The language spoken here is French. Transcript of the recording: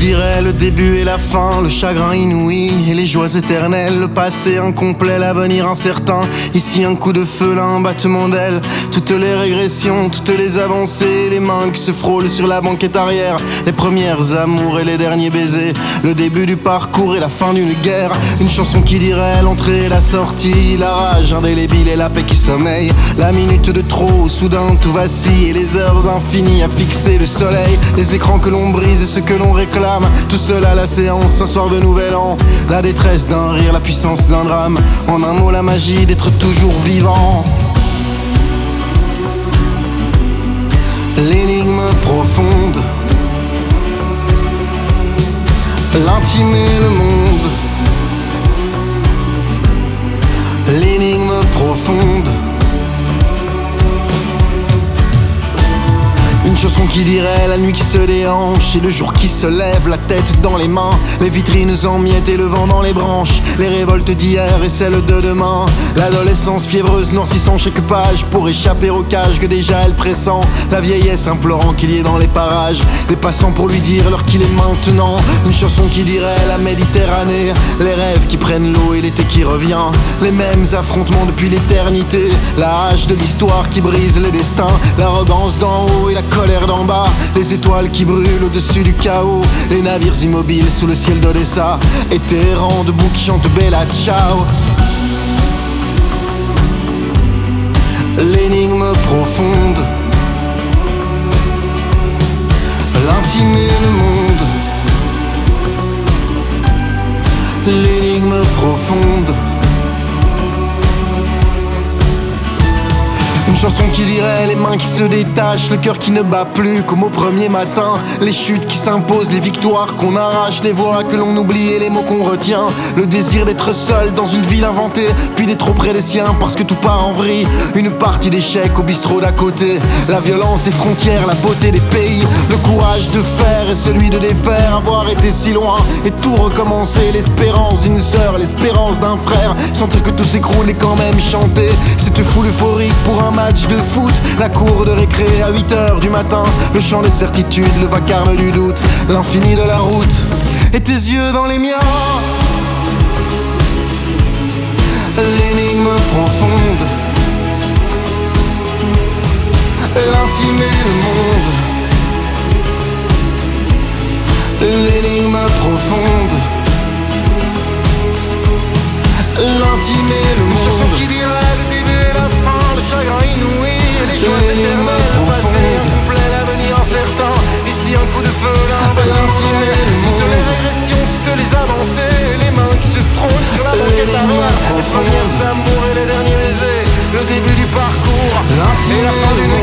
dirait le début et la fin, le chagrin inouï et les joies éternelles, le passé incomplet, l'avenir incertain. Ici un coup de feu, là un battement d'aile, toutes les régressions, toutes les avancées, les mains qui se frôlent sur la banquette arrière, les premières amours et les derniers baisers, le début du parcours et la fin d'une guerre. Une chanson qui dirait l'entrée et la sortie, la rage indélébile et la paix qui sommeille, la minute de trop, soudain tout vacille et les heures infinies à fixer le soleil, les écrans que l'on brise et ce que l'on réclame, tout seul à la séance, un soir de nouvel an, la détresse d'un rire, la puissance d'un drame, en un mot la magie d'être toujours vivant. L'énigme profonde, l'intime et le monde. L'énigme profonde, une chanson qui dirait la nuit qui se déhanche et le jour qui se lève, la tête dans les mains, les vitrines en miettes et le vent dans les branches, les révoltes d'hier et celles de demain, l'adolescence fiévreuse noircissant chaque page pour échapper au cage que déjà elle pressent, la vieillesse implorant qu'il y ait dans les parages des passants pour lui dire l'heure qu'il est maintenant. Une chanson qui dirait la Méditerranée, les rêves qui prennent l'eau et l'été qui revient, les mêmes affrontements depuis l'éternité, la hache de l'histoire qui brise les destins, l'arrogance d'en haut et la colère d'en bas, les étoiles qui brûlent au-dessus du chaos, les navires immobiles sous le ciel d'Odessa, et tes errants debout qui chantent Bella Ciao. L'énigme profonde, l'intime et le monde. L'énigme profonde, une chanson qui dirait les mains qui se détachent, le cœur qui ne bat plus comme au premier matin, les chutes qui s'imposent, les victoires qu'on arrache, les voix que l'on oublie et les mots qu'on retient, le désir d'être seul dans une ville inventée, puis d'être auprès des siens parce que tout part en vrille, une partie d'échecs au bistrot d'à côté, la violence des frontières, la beauté des pays, le courage de faire et celui de défaire, avoir été si loin et tout recommencer, l'espérance d'une sœur, l'espérance d'un frère, sentir que tout s'écroule et quand même chanter cette foule euphorique pour un match de foot, la cour de récré à 8h du matin, le chant des certitudes, le vacarme du doute, l'infini de la route, et tes yeux dans les miens. L'énigme profonde, l'intime et le monde. L'énigme profonde, l'intime et le monde. Une chanson qui dirait le début et la fin, le chagrin inouï et les joies éternelles, le passé incomplet, l'avenir incertain. Ici un coup de feu, là un l'intime et le monde. Toutes les régressions, toutes les avancées, les mains qui se frôlent sur la banquette arrière, les premières amours et les derniers baisers, le début du parcours et la fin du